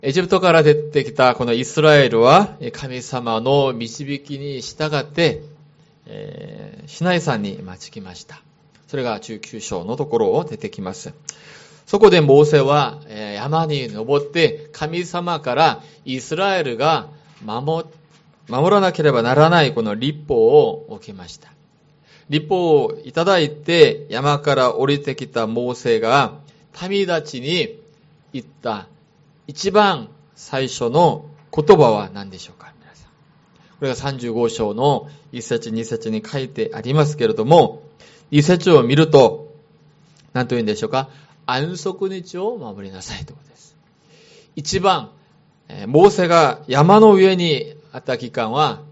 エジプトから出てきたこのイスラエルは神様の導きに従って、シナイ山に着きました。それが19章のところを出てきます。そこでモーセは山に登って神様からイスラエルが守らなければならないこの律法を受けました。律法をいただいて山から降りてきたモーセが民たちに言った一番最初の言葉は何でしょうか、皆さん。これが35章の1節2節に書いてありますけれども、1節を見ると何と言うんでしょうか。安息日を守りなさいということです。一番モーセが山の上にあった期間は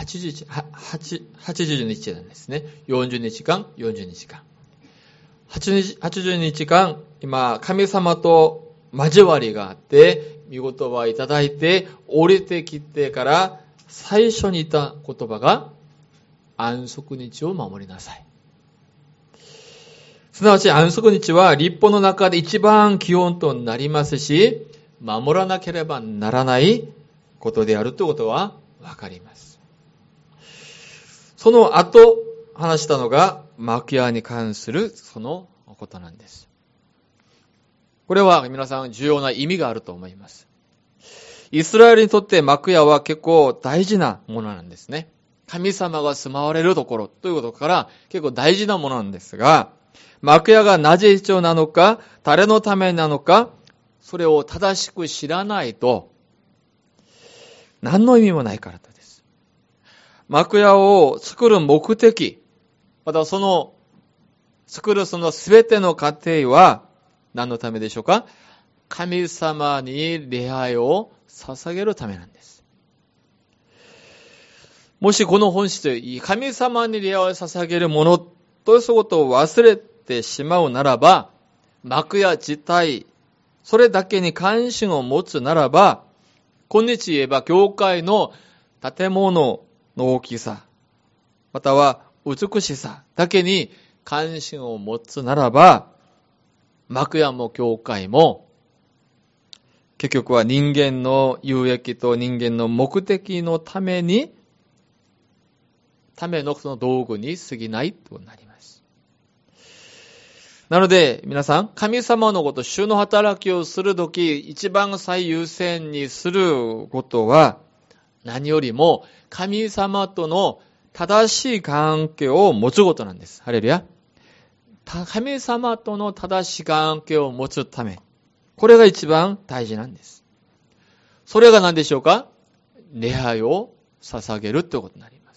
80日なんですね。40日間、40日間。80日間、今、神様と交わりがあって、御言葉をいただいて、降りてきてから、最初に言った言葉が、安息日を守りなさい。すなわち安息日は律法の中で一番基本となりますし、守らなければならないことであるということはわかります。その後話したのが幕屋に関するそのことなんです。これは皆さん重要な意味があると思います。イスラエルにとって幕屋は結構大事なものなんですね。神様が住まわれるところということから結構大事なものなんですが、幕屋がなぜ必要なのか、誰のためなのか、それを正しく知らないと何の意味もないからです。幕屋を作る目的、またその作るそのすべての過程は何のためでしょうか。神様に礼拝を捧げるためなんです。もしこの本質で神様に礼拝を捧げるものということを忘れてしまうならば、幕屋自体それだけに関心を持つならば、今日言えば教会の建物の大きさ、または美しさだけに関心を持つならば、幕屋も教会も結局は人間の有益と人間の目的のためのその道具に過ぎないとなります。なので皆さん、神様のこと、主の働きをするとき一番最優先にすることは何よりも神様との正しい関係を持つことなんです。ハレルヤ。神様との正しい関係を持つため、これが一番大事なんです。それが何でしょうか。礼拝を捧げるということになります。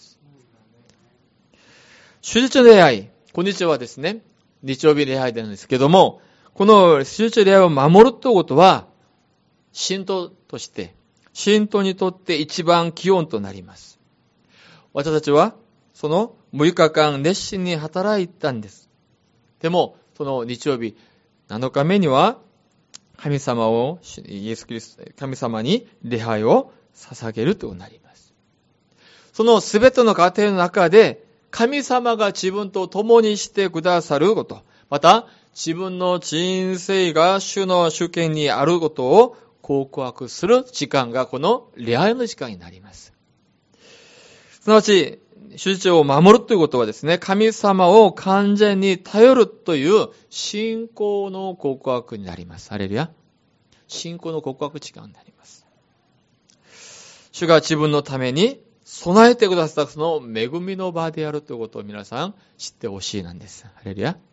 主日礼拝、今日はですね、日曜日礼拝なんですけども、この主日礼拝を守るということは、信徒として、信徒にとって一番基本となります。私たちは、その6日間熱心に働いたんです。でも、その日曜日7日目には、神様に礼拝を捧げるとなります。そのすべての過程の中で、神様が自分と共にしてくださること、また自分の人生が主の主権にあることを告白する時間がこの礼拝の時間になります。すなわち、主日を守るということはですね、神様を完全に頼るという信仰の告白になります。ハレルヤ。信仰の告白時間になります。主が自分のために備えてくださったその恵みの場であるということを皆さん知ってほしいなんです。ハレルヤ。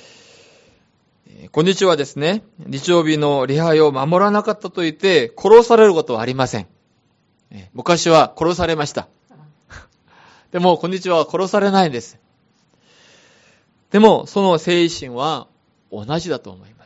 今日はですね、日曜日の礼拝を守らなかったと言って殺されることはありません。昔は殺されました。でも今日は殺されないんです。でもその精神は同じだと思います。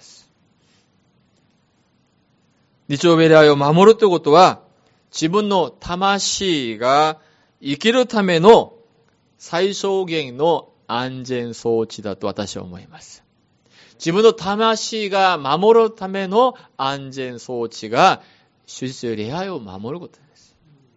日曜日礼拝を守るということは、自分の魂が生きるための最小限の安全装置だと私は思います。自分の魂が守るための安全装置が主日礼拝を守ることです。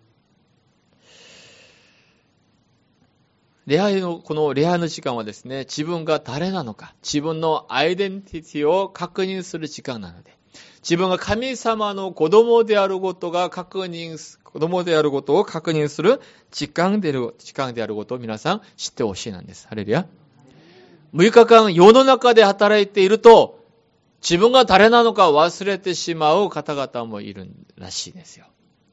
この礼拝の時間はですね、自分が誰なのか、自分のアイデンティティを確認する時間なので、 自分が神様の子供であることを確認する時間であることを皆さん知ってほしいなんです。ハレルヤ。6日間世の中で働いていると、自分が誰なのか忘れてしまう方々もいるらしいですよ。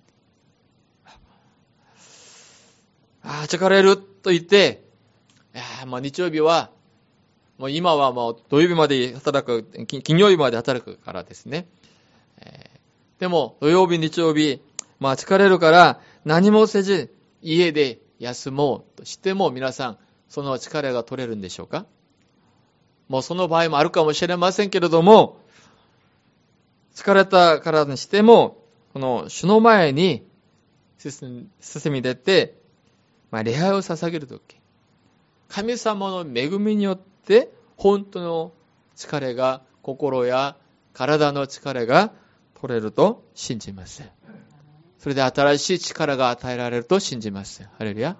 疲れると言って、日曜日は、もう今はもう土曜日まで働く、金曜日まで働くからですね。でも土曜日、日曜日、疲れるから何もせず家で休もうとしても皆さん、その疲れが取れるんでしょうか？もうその場合もあるかもしれませんけれども、疲れたからにしても、この主の前に進み出て、礼拝を捧げるとき、神様の恵みによって本当の疲れが、心や体の疲れが取れると信じます。それで新しい力が与えられると信じます。ハレルヤ。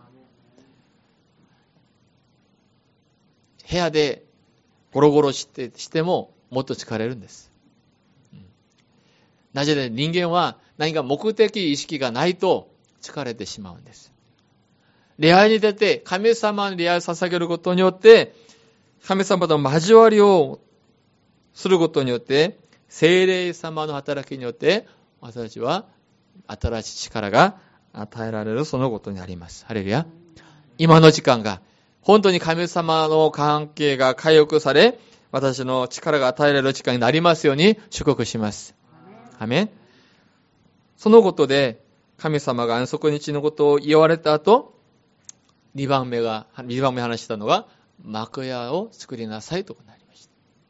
部屋でゴロゴロしてももっと疲れるんです。なぜで人間は何か目的意識がないと疲れてしまうんです。礼拝に出て神様に礼拝を捧げることによって、神様と交わりをすることによって、聖霊様の働きによって、私たちは新しい力が与えられるそのことになります。ハレルヤ。今の時間が本当に神様の関係が回復され、私の力が与えられる時間になりますように祝福します。アメン。そのことで神様が安息日のことを言われた後、2番目話したのが、幕屋を作りなさいとなりました。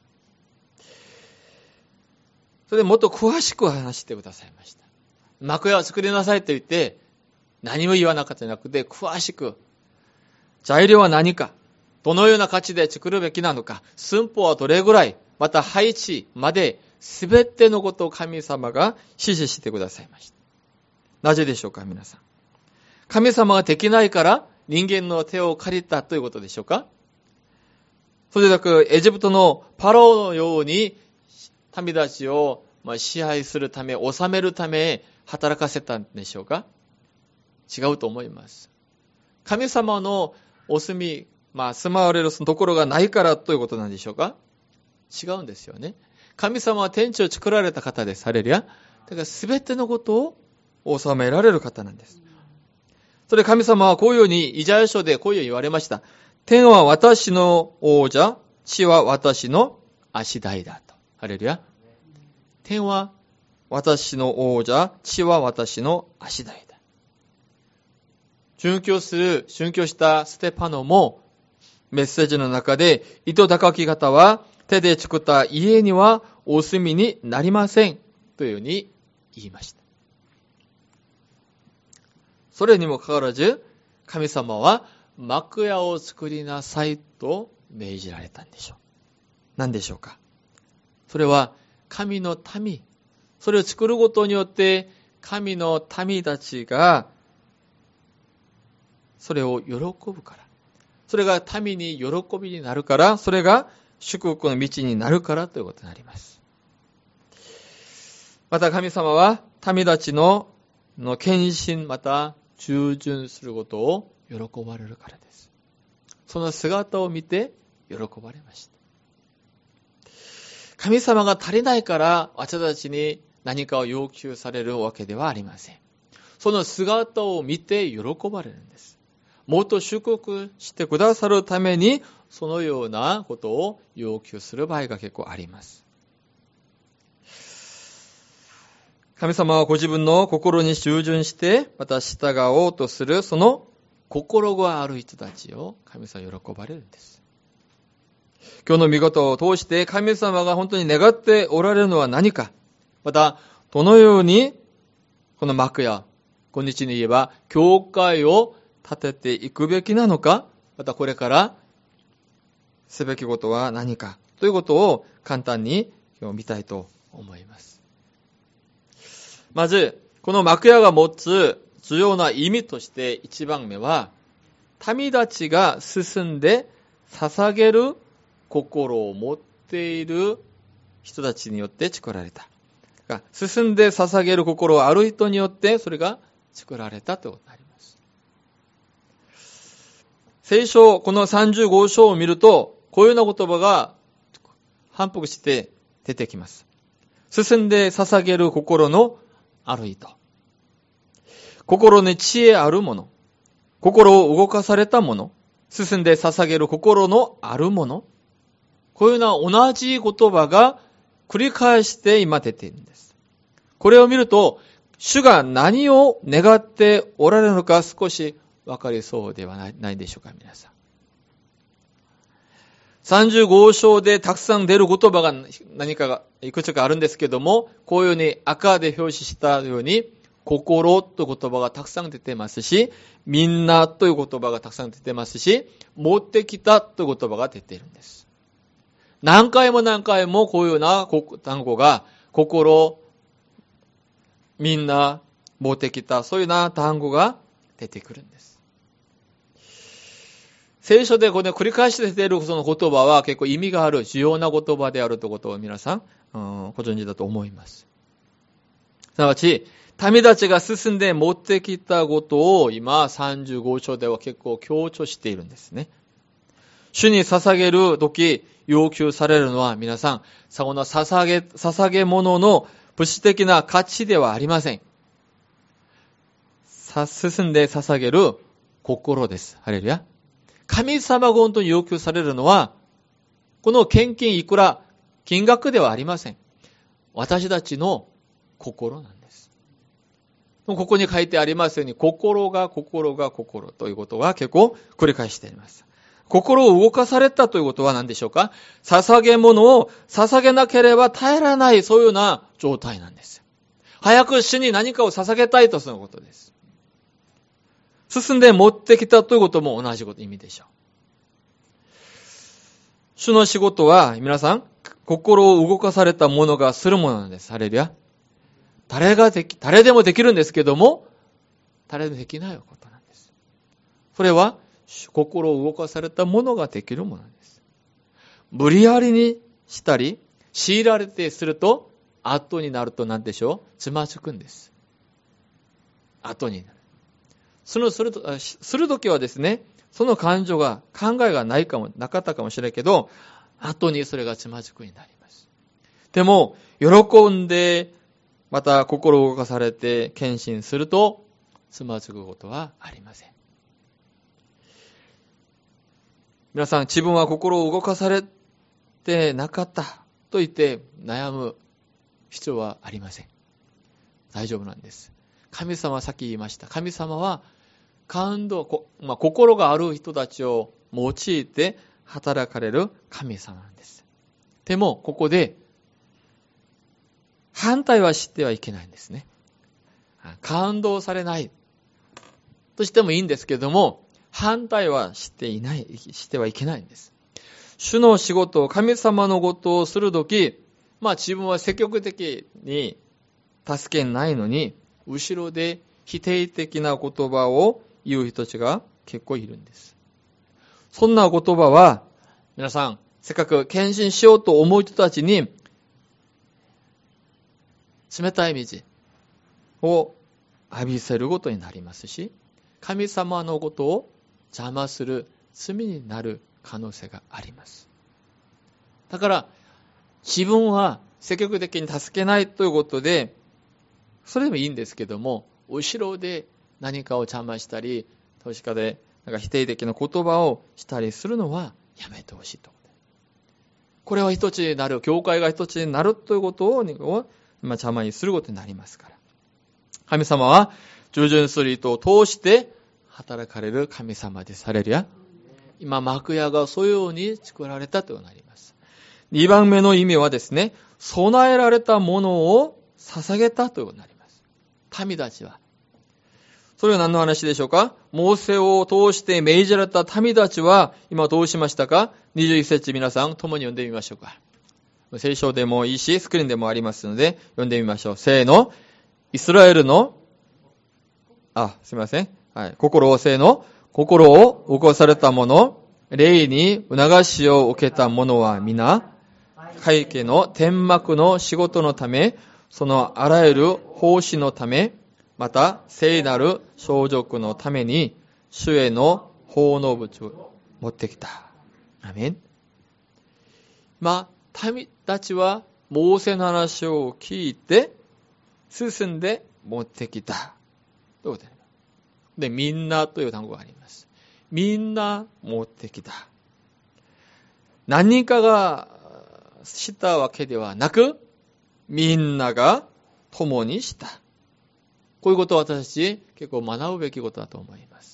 それでもっと詳しく話してくださいました。幕屋を作りなさいと言って、何も言わなかったじゃなくて、詳しく、材料は何か、どのような価値で作るべきなのか、寸法はどれぐらい、また配置まで、すべてのことを神様が指示してくださいました。なぜでしょうか、皆さん。神様ができないから、人間の手を借りたということでしょうか？それでなく、エジプトのパラオのように、民たちを支配するため、治めるため、働かせたんでしょうか？違うと思います。神様のお住まわれるところがないからということなんでしょうか？違うんですよね。神様は天地を作られた方です。ハレルヤ。だから全てのことを治められる方なんです。それ神様はこういうふうに、イザヤ書でこういうふうに言われました。天は私の王者、地は私の足台だと。ハレルヤ。天は私の王者、地は私の足台だ。殉教したステパノもメッセージの中で、糸高き方は手で作った家にはお住みになりませんというふうに言いました。それにもかかわらず、神様は幕屋を作りなさいと命じられたんでしょう。何でしょうか？それは神の民、それを作ることによって神の民たちがそれを喜ぶから、それが民に喜びになるから、それが祝福の道になるからということになります。また神様は民たちの献身、また従順することを喜ばれるからです。その姿を見て喜ばれました。神様が足りないから私たちに何かを要求されるわけではありません。その姿を見て喜ばれるんです。もっと祝福してくださるためにそのようなことを要求する場合が結構あります。神様はご自分の心に従順して、また従おうとする、その心がある人たちを神様は喜ばれるんです。今日の御事を通して神様が本当に願っておられるのは何か、またどのようにこの幕や、今日に言えば教会を建てていくべきなのか、またこれからすべきことは何かということを簡単に今日見たいと思います。まず、この幕屋が持つ重要な意味として一番目は、民たちが進んで捧げる心を持っている人たちによって作られた。 進んで捧げる心がある人によってそれが作られたということになります。聖書、この35章を見ると、こういうような言葉が反復して出てきます。進んで捧げる心のある人。心に知恵あるもの。心を動かされたもの。進んで捧げる心のあるもの。こういうような同じ言葉が繰り返して今出ているんです。これを見ると、主が何を願っておられるのか少しわかりそうではないでしょうか、皆さん。35章でたくさん出る言葉が何かがいくつかあるんですけども、こういうように赤で表示したように、心という言葉がたくさん出てますし、みんなという言葉がたくさん出てますし、持ってきたという言葉が出ているんです。何回も何回もこういうような単語が、心、みんな、持ってきた、そういうような単語が出てくるんです。聖書でこれ繰り返し出ているその言葉は結構意味がある重要な言葉であるということを皆さん、ご存知だと思います。すなわち、民たちが進んで持ってきたことを今35章では結構強調しているんですね。主に捧げるとき要求されるのは皆さん、その捧げ物の物質的な価値ではありません。進んで捧げる心です。ハレルヤ。神様が本当に要求されるのは、この献金いくら金額ではありません。私たちの心なんです。ここに書いてありますように、心がということは結構繰り返しています。心を動かされたということは何でしょうか？捧げ物を捧げなければ耐えられない、そういうような状態なんです。早く主に何かを捧げたいとすることです。進んで持ってきたということも同じ意味でしょう。主の仕事は皆さん、心を動かされた者がするものなんです。ハレルヤ。誰でもできるんですけども、誰でもできないことなんです。それは、心を動かされた者ができるものなんです。無理やりにしたり、強いられてすると、後になると何でしょう？つまずくんです。後になる。するときはですね、その考えがなかったかもしれないけど、後にそれがつまずくになります。でも、喜んで、また心を動かされて献身すると、つまずくことはありません。皆さん、自分は心を動かされてなかったと言って悩む必要はありません。大丈夫なんです。神様はさっき言いました。神様は心がある人たちを用いて働かれる神様なんです。でも、ここで反対はしてはいけないんですね。感動されないとしてもいいんですけども、反対はしてはいけないんです。主の仕事、神様のことをするとき、自分は積極的に助けないのに、後ろで否定的な言葉を言う人たちが結構いるんです。そんな言葉は、皆さん、せっかく献身しようと思う人たちに、冷たい水を浴びせることになりますし、神様のことを邪魔する罪になる可能性があります。だから、自分は積極的に助けないということで、それでもいいんですけども、後ろで何かを邪魔したり、投資家で否定的な言葉をしたりするのはやめてほしいと。これは一つになる、教会が一つになるということを邪魔にすることになりますから。神様は従順する人を通して働かれる神様です。ハレルヤ。今、幕屋がそういうように作られたとなります。2番目の意味はですね、備えられたものを捧げたとなります。民たちは。それは何の話でしょうか？モーセを通して命じられた民たちは、今どうしましたか？21節皆さん共に読んでみましょうか。聖書でもいいし、スクリーンでもありますので、読んでみましょう。せーの。イスラエルの、すみません。はい。心を動かされた者、霊に促しを受けた者は皆、会計の天幕の仕事のため、 そのあらゆる奉仕のため、また聖なる相続のために、主への奉納物を持ってきた。アメン。民たちはモーセの話を聞いて、進んで持ってきた。ということで、みんなという単語があります。みんな持ってきた。何人かがしたわけではなく、みんなが共にした。こういうことを私たち結構学ぶべきことだと思います。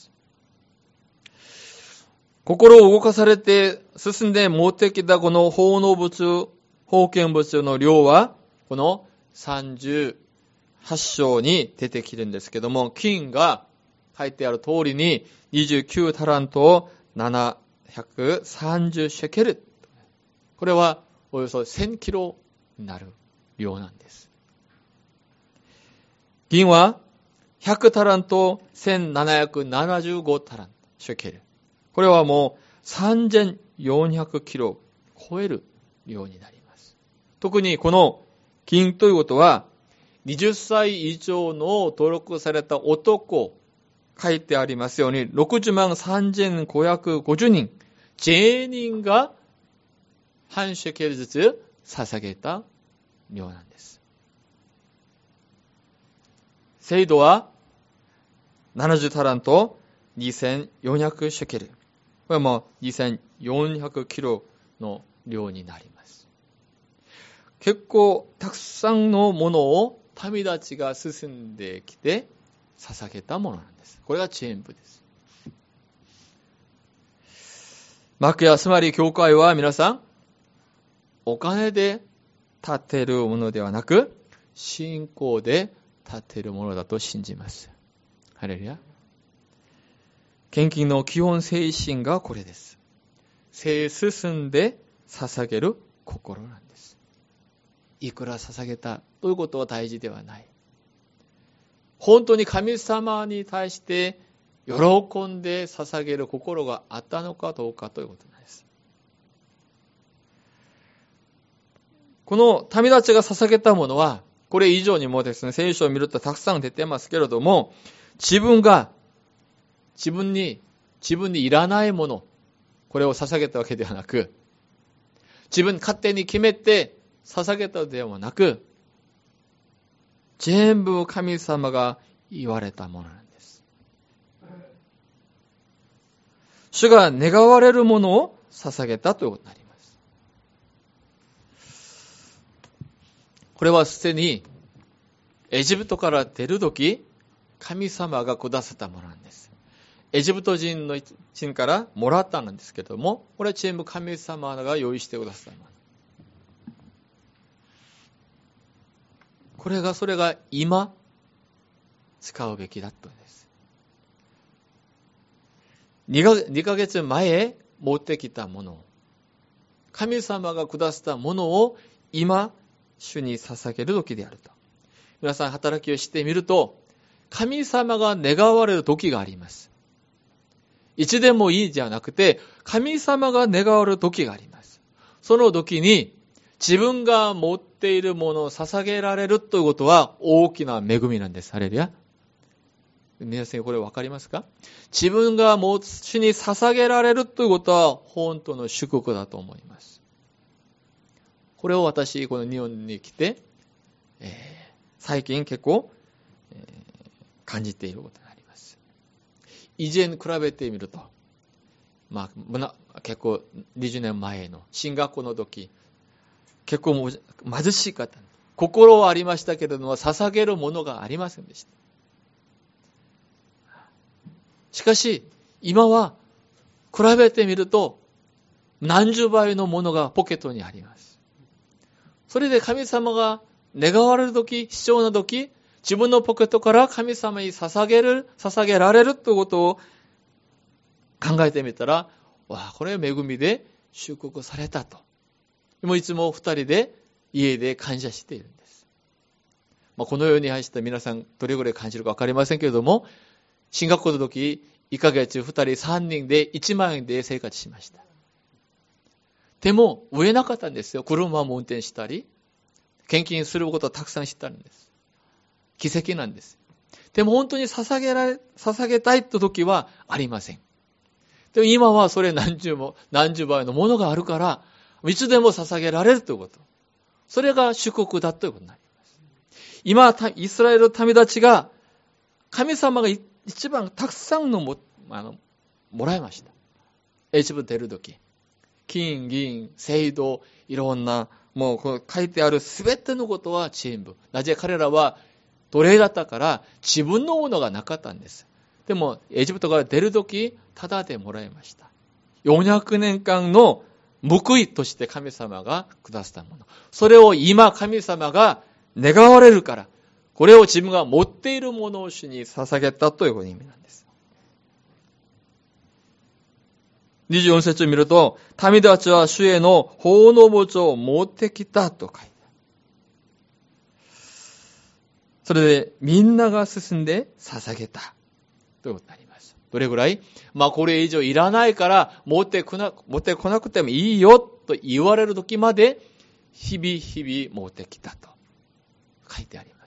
心を動かされて進んで持ってきたこの奉納物、奉献物の量は、この38章に出てきるんですけども、金が書いてある通りに29タラント730シェケル。これはおよそ1000キロになる量なんです。銀は100タラント1775タラントシェケル。これはもう3400キロを超える量になります。特にこの金ということは、20歳以上の登録された男、書いてありますように、60万3550人、全員が半シェケルずつ捧げた量なんです。精度は70タラント2400シェケル。これも2400キロの量になります。結構たくさんのものを民たちが進んできて捧げたものなんです。これが全部です。幕屋、つまり教会は皆さん、お金で建てるものではなく、信仰で建てるものだと信じます。ハレルヤ。献金の基本精神がこれです。進んで捧げる心なんです。いくら捧げたということは大事ではない。本当に神様に対して喜んで捧げる心があったのかどうかということなんです。この民たちが捧げたものは、これ以上にもですね、聖書を見るとたくさん出てますけれども、自分にいらないもの、これを捧げたわけではなく、自分勝手に決めて捧げたのではなく、全部神様が言われたものなんです。主が願われるものを捧げたということになります。これはすでにエジプトから出るとき、神様がくださったものなんです。エジプト人の人からもらったんですけども、これは全部神様が用意してくださったもの。それが今使うべきだったんです。2ヶ月前持ってきたもの、神様がくださったものを今主に捧げる時であると。皆さん働きをしてみると、神様が願われる時があります。いつでもいいじゃなくて、神様が願われる時があります。その時に自分が持っているものを捧げられるということは大きな恵みなんです。ハレルヤ。皆さんこれ分かりますか？自分が主に捧げられるということは本当の祝福だと思います。これを私、この日本に来て、最近結構、感じていることがあります。以前に比べてみると、結構20年前の進学校の時、結構貧しかった。心はありましたけれども、捧げるものがありませんでした。しかし、今は比べてみると、何十倍のものがポケットにあります。それで神様が願われるとき、必要なとき、自分のポケットから神様に捧げられるということを考えてみたら、これは恵みで祝福されたと。もういつも二人で家で感謝しているんです。このように愛した皆さんどれぐらい感じるかわかりませんけれども、進学校の時、1ヶ月2人3人で1万円で生活しました。でも、売れなかったんですよ。車も運転したり。 献金することをたくさん知ったんです。奇跡なんです。でも本当に捧げたいって時はありません。でも今はそれ何十倍のものがあるから、いつでも捧げられるということ。それが祝福だということになります。今、イスラエルの民たちが、神様が一番たくさんのもらいました。エジプト出るとき。金、銀、青銅、いろんな、もうこう書いてあるすべてのことは全部。なぜ彼らは奴隷だったから自分のものがなかったんです。でも、エジプトから出るとき、ただでもらいました。400年間の報いとして神様がくださったもの。それを今神様が願われるから、これを自分が持っているものを主に捧げたという意味なんです。24節を見ると、民たちは主への奉納物を持ってきたと書いてある。それでみんなが進んで捧げたということになります。どれぐらい？これ以上いらないから持ってこなくてもいいよと言われる時まで日々持ってきたと書いてあります。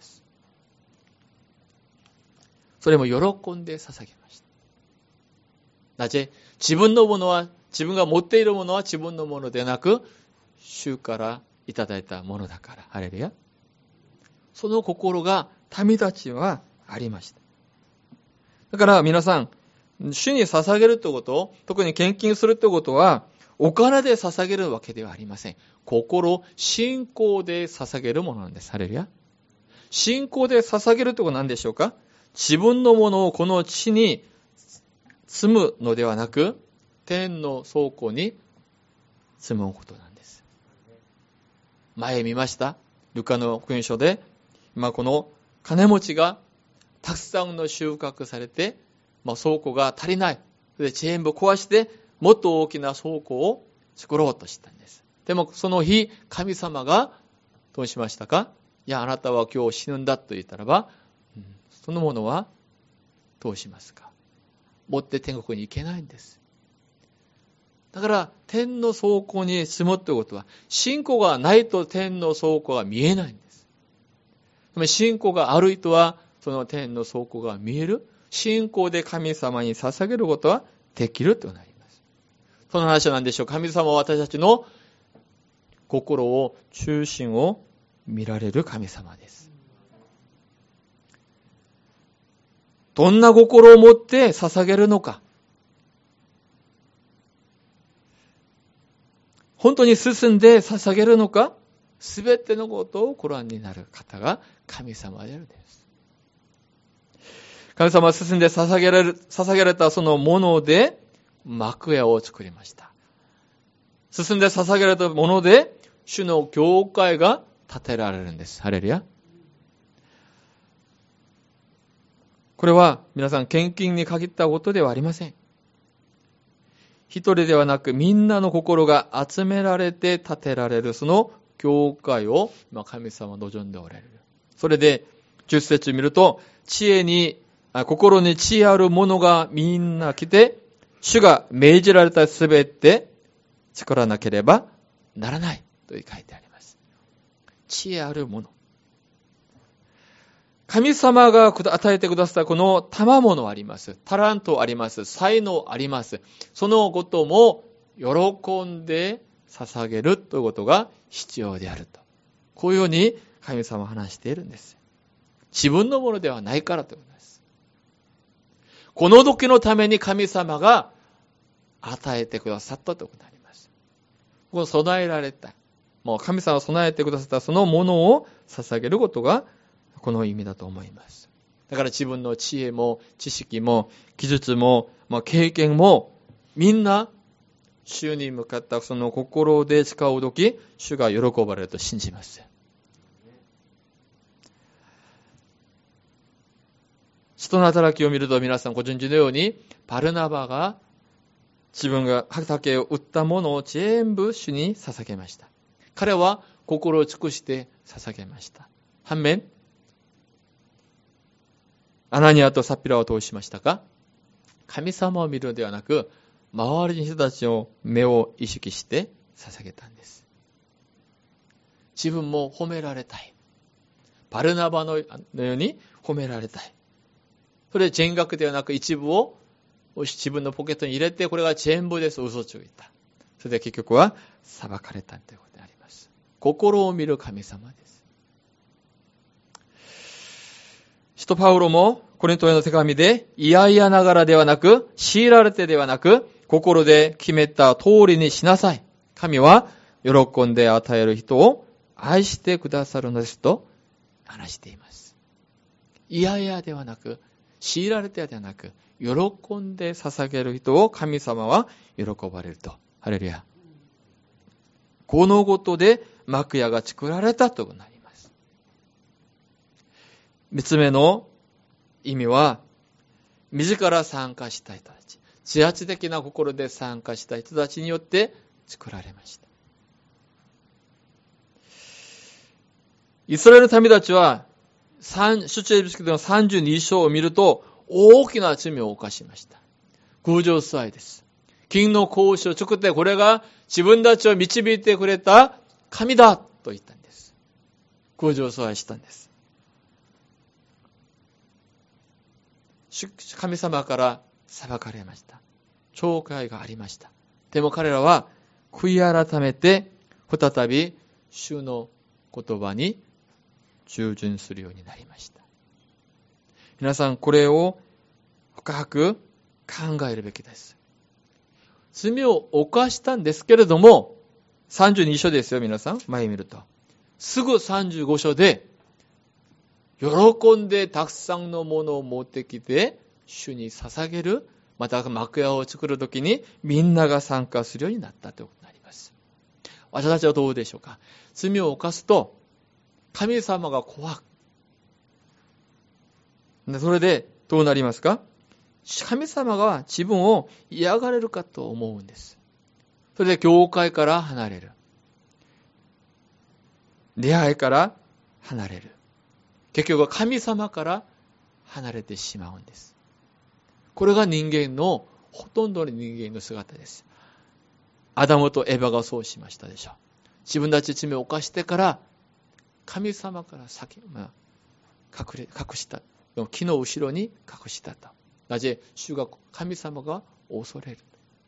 それも喜んで捧げました。なぜ？自分が持っているものは自分のものでなく、主からいただいたものだから。ハレルヤ。その心が民たちはありました。だから皆さん、主に捧げるということ、特に献金するということは、お金で捧げるわけではありません。信仰で捧げるものなんです。ハレルヤ。信仰で捧げるということは何でしょうか？自分のものをこの地に積むのではなく、天の倉庫に積むことなんです。前見ました？ルカの福音書で、今この金持ちがたくさんの収穫されて、倉庫が足りない。で全部壊して、もっと大きな倉庫を作ろうとしたんです。でもその日、神様がどうしましたか？いや、あなたは今日死ぬんだと言ったらば、そのものはどうしますか？持って天国に行けないんです。だから天の倉庫に住むということは、信仰がないと天の倉庫が見えないんです。でも信仰がある人はその天の倉庫が見える。信仰で神様に捧げることはできるとなります。その話は何でしょう？神様は私たちの心を、中心を見られる神様です。どんな心を持って捧げるのか。本当に進んで捧げるのか。すべてのことをご覧になる方が神様であるんです。神様は進んで捧げられたそのもので幕屋を作りました。進んで捧げられたもので主の教会が建てられるんです。ハレルヤ。これは皆さん献金に限ったことではありません。一人ではなくみんなの心が集められて建てられるその教会を神様は望んでおられる。それで10節見ると、心に知恵ある者がみんな来て、主が命じられたすべて作らなければならないと書いてあります。知恵ある者。神様が与えてくださったこの賜物あります。タラントあります。才能あります。そのことも喜んで捧げるということが必要であると。こういうように神様は話しているんです。自分のものではないからということです。この時のために神様が与えてくださったということになります。この備えられた。もう神様が備えてくださったそのものを捧げることがこの意味だと思います。だから自分の知恵も知識も技術も経験もみんな主に向かったその心で使うとき、主が喜ばれると信じます。使徒の働きを見ると皆さんご存知のように、バルナバが自分が畑を売ったものを全部主に捧げました。彼は心を尽くして捧げました。反面、アナニアとサピラはどうしましたか？神様を見るのではなく、周りの人たちの目を意識して捧げたんです。 自分も褒められたい。バルナバのように褒められたい。それ全額ではなく一部を自分のポケットに入れて、これが全部です嘘をついた。それで結局は裁かれたということであります。心を見る神様です。使徒パウロもコリントへの手紙で、いやいやながらではなく、強いられてではなく、心で決めた通りにしなさい。神は喜んで与える人を愛してくださるのですと話しています。いやいやではなく、強いられてではなく、喜んで捧げる人を神様は喜ばれると。ハレルヤ。このことで幕屋が作られたとなります。三つ目の意味は、自ら参加した人たち、自発的な心で参加した人たちによって作られました。イスラエルの民たちは、出エジプト記の32章を見ると、大きな罪を犯しました。偶像崇拝です。金の格子を作って、これが自分たちを導いてくれた神だと言ったんです。偶像崇拝したんです。神様から裁かれました。懲戒がありました。でも彼らは悔い改めて再び主の言葉に従順するようになりました。皆さんこれを深く考えるべきです。罪を犯したんですけれども、32章ですよ皆さん。前見ると。すぐ35章で、喜んでたくさんのものを持ってきて、主に捧げる、また幕屋を作るときにみんなが参加するようになったということになります。私たちはどうでしょうか。罪を犯すと、神様が怖く。それでどうなりますか？神様が自分を嫌がれるかと思うんです。それで教会から離れる。出会いから離れる。結局は神様から離れてしまうんです。これが人間の、ほとんどの人間の姿です。アダムとエバがそうしましたでしょう。自分たち罪を犯してから、神様から隠した。木の後ろに隠したと。なぜ神様が恐れる。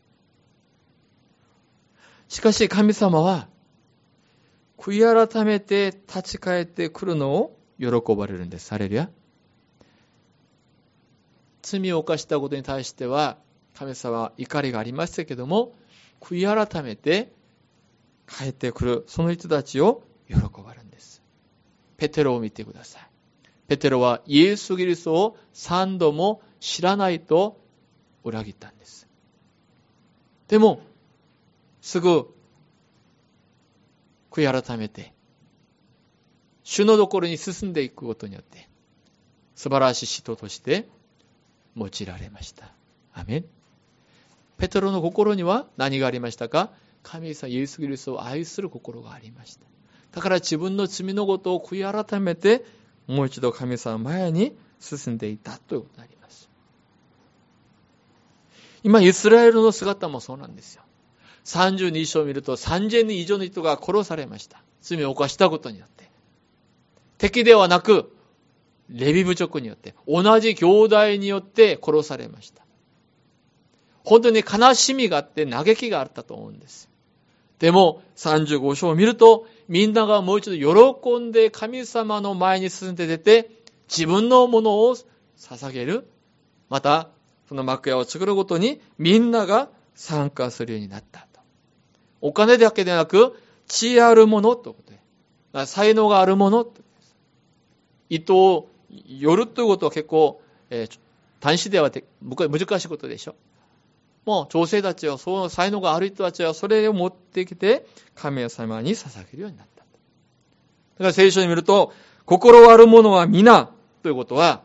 しかし神様は、悔い改めて立ち返ってくるのを喜ばれるんです。ハレルヤ。罪を犯したことに対しては、神様は怒りがありましたけども、悔い改めて帰ってくる、その人たちを喜ばれるんです。ペテロを見てください。ペテロはイエス・キリストを3度も知らないと裏切ったんです。でも、すぐ悔い改めて、主のところに進んでいくことによって、素晴らしい使徒として用いられました。アメン。ペテロの心には何がありましたか？神様イエス・キリストを愛する心がありました。だから自分の罪のことを悔い改めて、もう一度神様前に進んでいたということになります。今、イスラエルの姿もそうなんですよ。32章を見ると3000人以上の人が殺されました。罪を犯したことによって。敵ではなく、レビ部族によって、同じ兄弟によって殺されました。本当に悲しみがあって嘆きがあったと思うんです。でも35章を見ると、みんながもう一度喜んで神様の前に進んで出て、自分のものを捧げる。また、その幕屋を作るごとにみんなが参加するようになったと。お金だけでなく、知恵あるものということで、才能があるものということです。糸を寄るということは結構、単視では難しいことでしょ。もう、女性たちは、その才能がある人たちは、それを持ってきて、神様に捧げるようになった。だから聖書に見ると、心ある者は皆、ということは、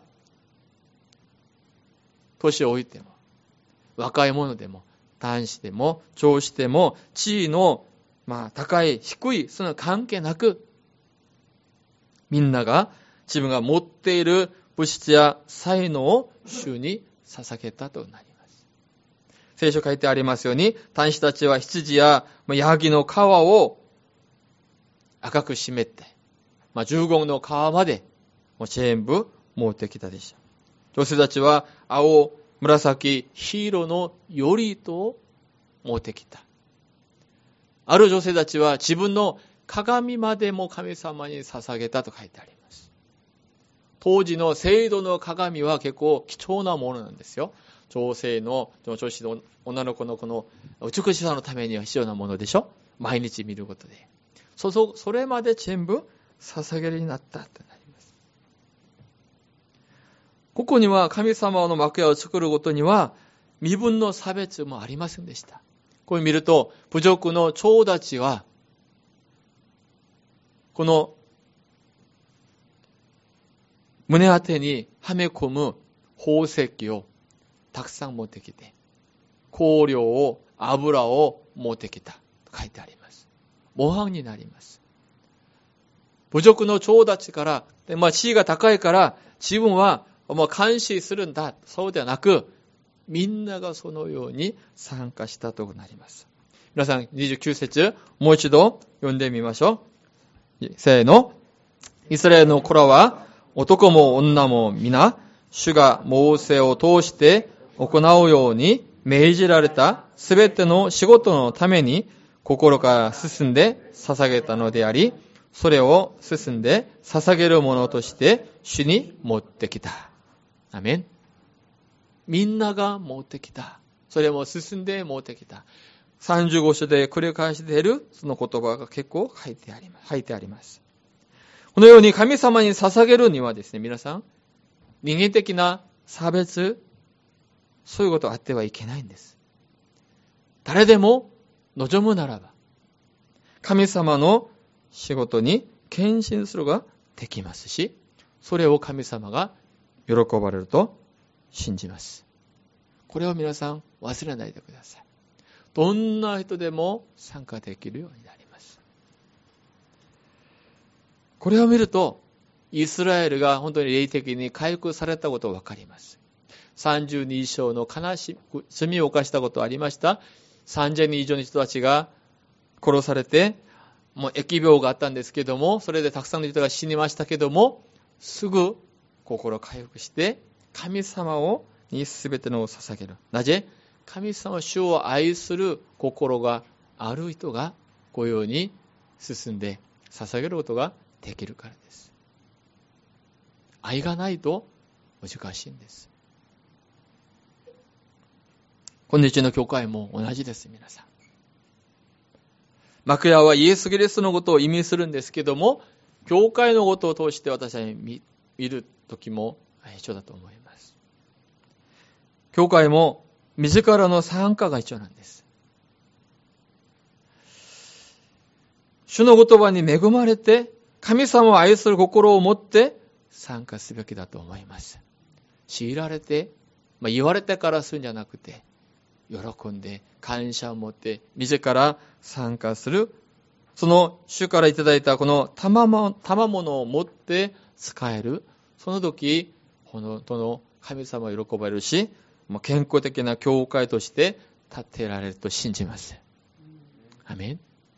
年を置いても、若い者でも、男子でも、長子でも、地位の、高い、低い、その関係なく、みんなが自分が持っている物質や才能を主に捧げたとなります。聖書書いてありますように、男子たちは羊やヤギの皮を赤く締めて、十言の皮までもう全部持ってきたでしょう。女性たちは青、紫、黄色のより糸を持ってきた。ある女性たちは自分の鏡までも神様に捧げたと書いてあります。当時の聖堂の鏡は結構貴重なものなんですよ。女子の女の子のこの美しさのためには必要なものでしょ。毎日見ることで。それまで全部捧げるようになったとなります。ここには神様の幕屋を作ることには身分の差別もありませんでした。これ見ると部族の長たちはこの胸当てにはめ込む宝石をたくさん持ってきて、香料を、油を持ってきたと書いてあります。模範になります。部族の長たちから、地位が高いから自分は監視するんだ。そうではなく、みんながそのように参加したとなります。皆さん29節、もう一度読んでみましょう。せーの。イスラエルの子らは、男も女も皆、主がモーセを通して行うように命じられたすべての仕事のために心から進んで捧げたのであり、それを進んで捧げるものとして主に持ってきた。アメン。みんなが持ってきた。それも進んで持ってきた。35章で繰り返し出るその言葉が結構書いてあります。このように神様に捧げるにはですね、皆さん、人間的な差別、そういうことあってはいけないんです。誰でも望むならば、神様の仕事に献身することができますし、それを神様が喜ばれると信じます。これを皆さん忘れないでください。どんな人でも参加できるようになります。これを見ると、イスラエルが本当に霊的に回復されたことがわかります。32章の悲しみ、罪を犯したことありました。3000人以上の人たちが殺されて、もう疫病があったんですけども、それでたくさんの人が死にましたけども、すぐ心回復して、神様に全てのを捧げる。なぜ？神様、主を愛する心がある人が、このように進んで捧げることができるからです。愛がないと難しいんです。今日の教会も同じです、皆さん。幕屋はイエス・キリストのことを意味するんですけども、教会のことを通して私は見るときも一緒だと思います。教会も自らの参加が一緒なんです。主の言葉に恵まれて、神様を愛する心を持って参加すべきだと思います。強いられて、言われてからするんじゃなくて、喜んで感謝を持って自ら参加する。その主からいただいたこの賜物を持って使える。その時、本当の神様を喜ばれるし、健康的な教会として立てられると信じます。アメン。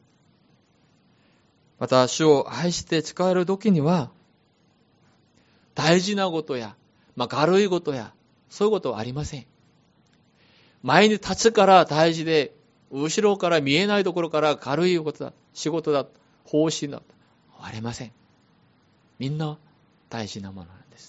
また、主を愛して使える時には、大事なことや、軽いことや、そういうことはありません。前に立つから大事で、後ろから見えないところから軽いことだ、仕事だ、方針だ、ありません。みんな大事なものなんです。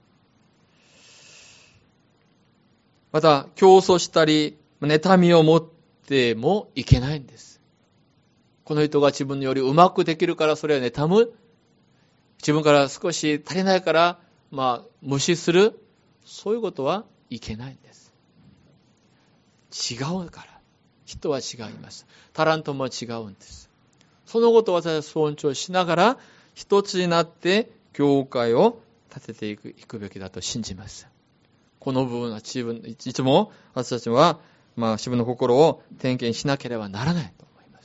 また、競争したり、妬みを持ってもいけないんです。この人が自分よりうまくできるからそれを妬む。自分から少し足りないから、無視する。そういうことはいけないんです。違うから。人は違います。タラントも違うんです。そのことを私は尊重しながら、一つになって教会を立てていくべきだと信じます。この部分はいつも私たちは、自分の心を点検しなければならないと思います。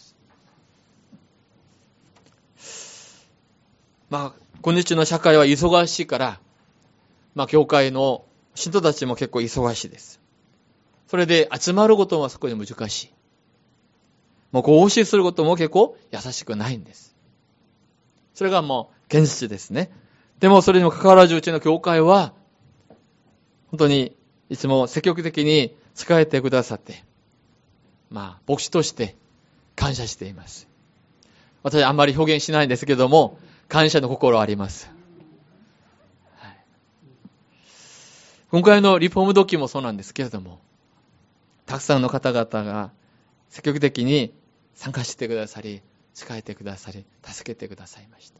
今日の社会は忙しいから、教会の人たちも結構忙しいです。それで集まることもそこで難しい。合祀することも結構優しくないんです。 それがもう現実ですね。でもそれにもかかわらずうちの教会は、本当にいつも積極的に使えてくださって、牧師として感謝しています。私あんまり表現しないんですけども、感謝の心あります。はい、今回のリフォーム時もそうなんですけれども、たくさんの方々が積極的に参加してくださり、使えてくださり、助けてくださいました。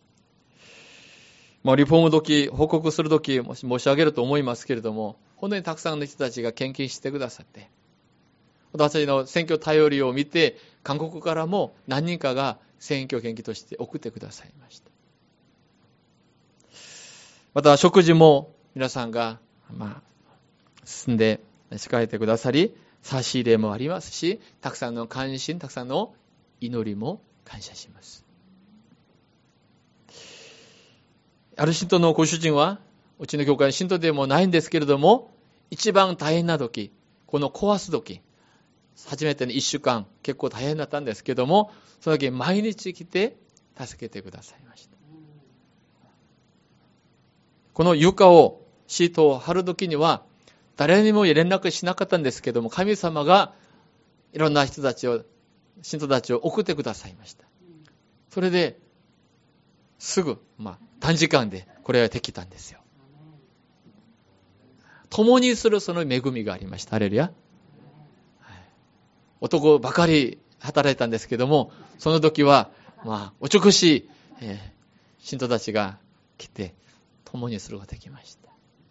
リフォーム時、報告する時、もし申し上げると思いますけれども、本当にたくさんの人たちが献金してくださって、私の選挙頼りを見て、韓国からも何人かが選挙献金として送ってくださいました。また食事も皆さんが進んで使えてくださり、差し入れもありますし、たくさんの関心、たくさんの祈りも感謝します。ある信徒のご主人は、うちの教会の信徒でもないんですけれども、一番大変な時、この壊す時、初めての1週間、結構大変だったんですけども、その時毎日来て助けてくださいました。この床を、シートを貼る時には、誰にも連絡しなかったんですけども、神様がいろんな人たちを、信徒たちを送ってくださいました。それで、すぐ、短時間でこれができたんですよ。共にするその恵みがありました。ハレルヤ。男ばかり働いたんですけども、その時は、お美しい、信徒たちが来て、共にすることができました。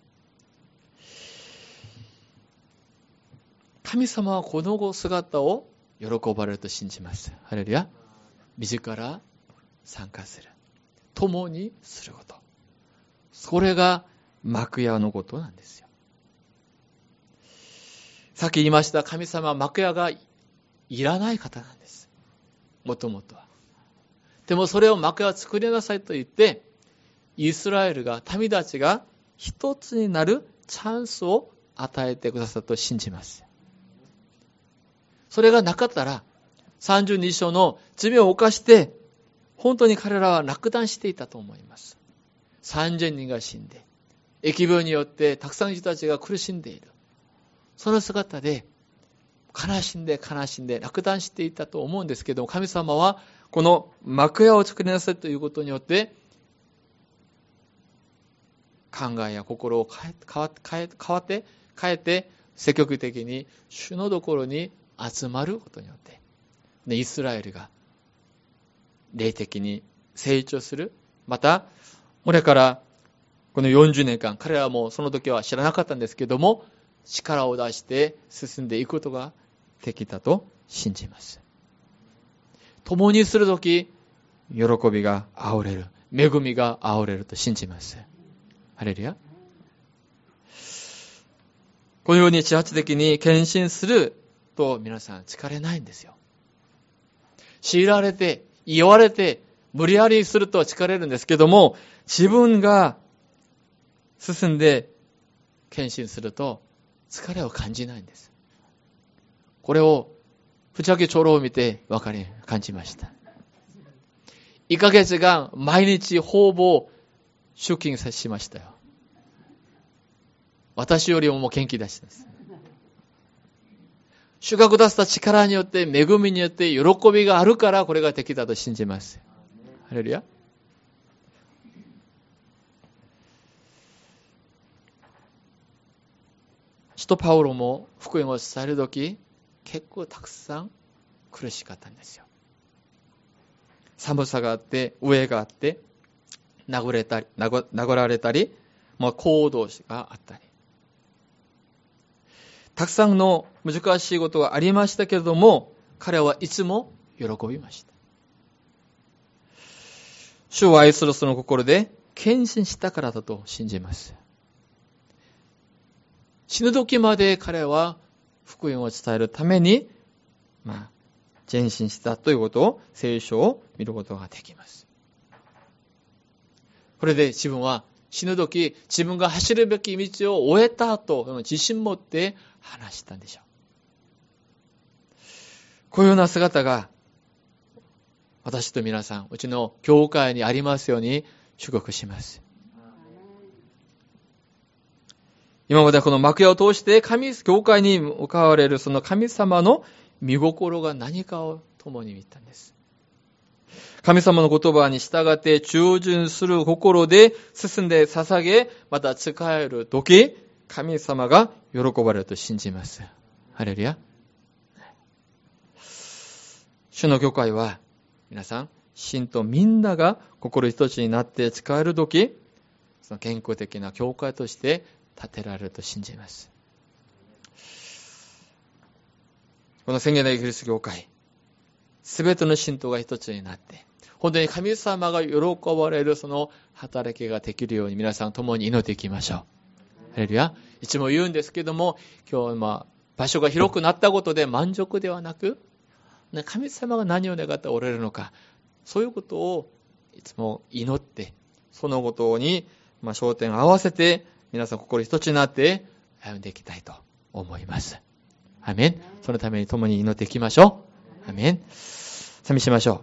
神様はこの姿を喜ばれると信じます。ハレルヤ。自ら参加する。共にすること。それが幕屋のことなんですよ。さっき言いました神様は幕屋がいらない方なんです。もともとは。でもそれを幕屋を作りなさいと言って、イスラエルが、民たちが一つになるチャンスを与えてくださったと信じます。それがなかったら、32章の罪を犯して、本当に彼らは落胆していたと思います。3000人が死んで、疫病によってたくさんの人たちが苦しんでいる。その姿で、悲しんで落胆していたと思うんですけども、神様はこの幕屋を作りなさいということによって、考えや心を変えて、積極的に主のところに集まることによって、イスラエルが霊的に成長する。また、これからこの40年間、彼らはもうその時は知らなかったんですけども、力を出して進んでいくことができたと信じます。共にするとき、喜びが溢れる。恵みが溢れると信じます。ハレルヤ。このように自発的に献身すると皆さん疲れないんですよ。強いられて、言われて、無理やりすると疲れるんですけども、自分が進んで献身すると疲れを感じないんです。これを、ぶっちゃけ長老を見て感じました。1ヶ月間、毎日ほぼ出勤しましたよ。私よりももう元気出してます。主がくださった力によって、恵みによって喜びがあるからこれができたと信じます。ハレルヤ。使徒パウロも福音を伝えるとき、結構たくさん苦しかったんですよ。寒さがあって、飢えがあって、殴られたり、行動があったり。たくさんの難しいことがありましたけれども、彼はいつも喜びました。主を愛するその心で献身したからだと信じます。死ぬ時まで彼は福音を伝えるために、前進したということを聖書を見ることができます。これで自分は死ぬ時、自分が走るべき道を終えたと自信持って話したんでしょう。こういうような姿が私と皆さん、うちの教会にありますように祝福します。今までこの幕屋を通して教会に向かわれるその神様の見心が何かを共に見たんです。神様の言葉に従って従順する心で進んで捧げ、また仕える時、神様が喜ばれると信じます。ハレルヤ。主の教会は、皆さん、信徒みんなが心一つになって仕える時、その健康的な教会として建てられると信じます。この宣言のキリスト教会、すべての信徒が一つになって、本当に神様が喜ばれるその働きができるように皆さん共に祈っていきましょう。ハレルヤ。いつも言うんですけども、今日場所が広くなったことで満足ではなく、神様が何を願っておられるのか、そういうことをいつも祈って、そのことに焦点を合わせて、皆さん心一つになって歩んでいきたいと思います。アメン。そのために共に祈っていきましょう。アメン。賛美しましょう。